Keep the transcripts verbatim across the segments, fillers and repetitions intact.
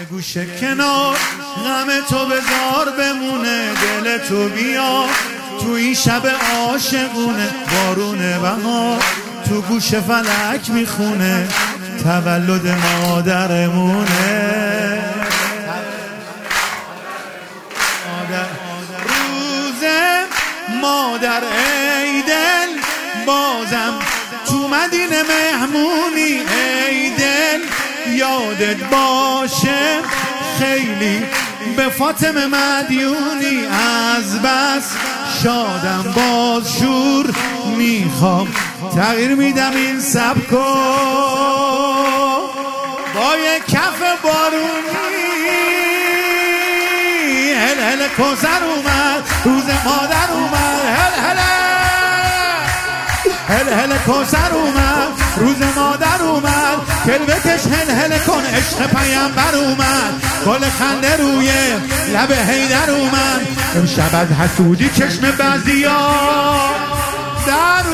گوشه کنار غم تو بذار بمونه، دل تو بیا تو این شب عاشقونه، بارون بهار تو گوش فلک میخونه، تولد مادرمونه. مادر روز مادر ای دل بازم تو مدینه مهمونی، ای دل یادت باشه خیلی به فاطمه مدیونی، از بس شادم باز شور میخوام تغییر میدم این سبکو، با یک کف بارونی هل هل کوثر اومد، روز مادر اومد، هل هل هل هل کوثر اومد، روز مادر اومد، کلبتش هل هل کن، عشق پیامبر اومد، گل خنده روی لب حیدر اومد، امشب از حسودی چشم بعضیا در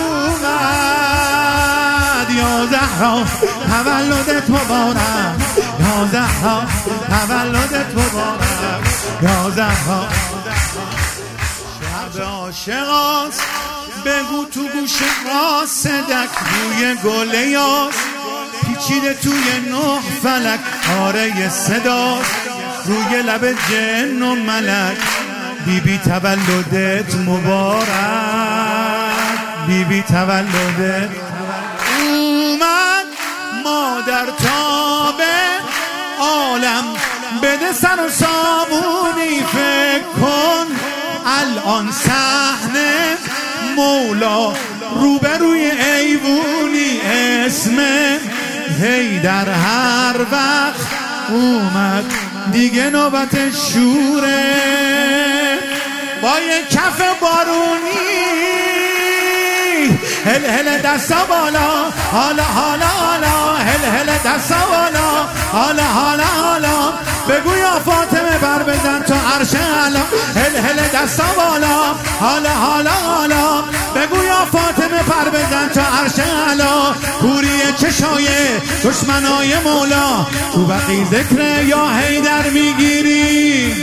اومد، یا زهرا تولدت مبارک، یا زهرا تولدت مبارک، یا زهرا. شب عاشقاست بگو تو گوش قاصدک، روی گل یاس پیچیده توی نه فلک، آره صداست روی لب جن و ملک، بی بی تولدت مبارک، بی بی تولدت اومد، مادر تابه عالم بده سر و سامونی، فکر کن الان صحنه مولا روبروی ایوونی، اسم حیدر هر وقت اومد دیگه نوبت شوره، با یک کف بارونی هل هل دستا بالا، حالا حالا حالا، هل هل دستا بالا، حالا حالا حالا، بگو یا فاطمه بر بزن تو عرش اعلا، هل هل دستا بالا، حالا حالا حالا، بگو یا فاطمه پر بزن تو عرش اعلا، کوری چشای دشمنای مولا، تو بقی ذکر یا حیدر میگیری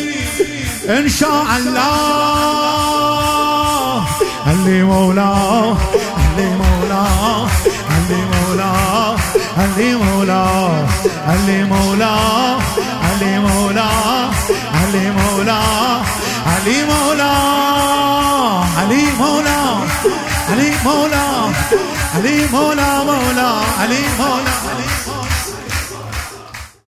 انشاءالله، علی مولا علی مولا علی مولا علی مولا علی مولا علی مولا علی مولا علی مولا علی مولا علی مولا علی مولا مولا علی مولا.